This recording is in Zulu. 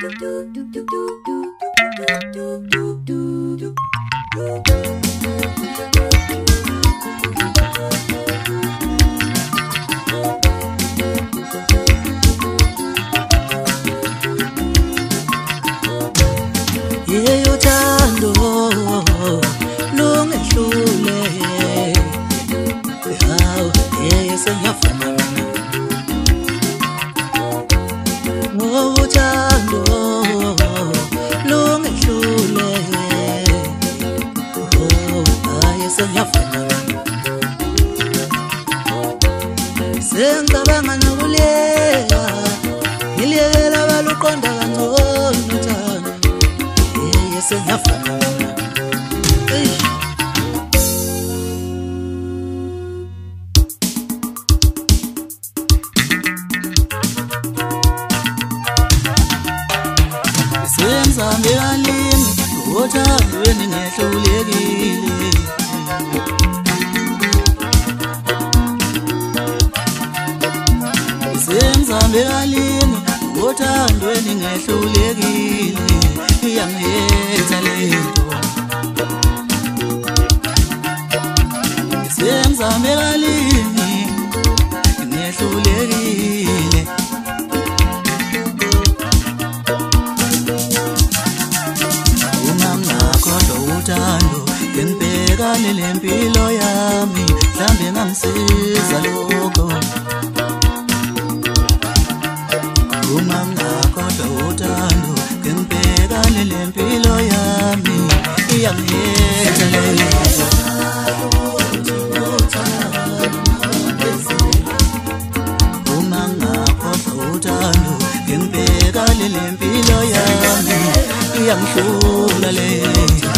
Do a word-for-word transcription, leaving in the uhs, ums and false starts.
Sengicabanga nokuleka ngilekela baluqonda kangcono uthando hey sengiyafana senzame kalini uthando weningehlulekile senzame kalini uthando weningehlulekile iyangitha lento senzame kalini ngehlulekile ungangakhohlwa uthando ngembhekane lempilo yami mhlambe ngangisiza lokho ungangakhohlwa uthando ngembhekane lempilo yami iyangitha lento ungangakhohlwa uthando ngembhekane lempilo yami iyangihlula lento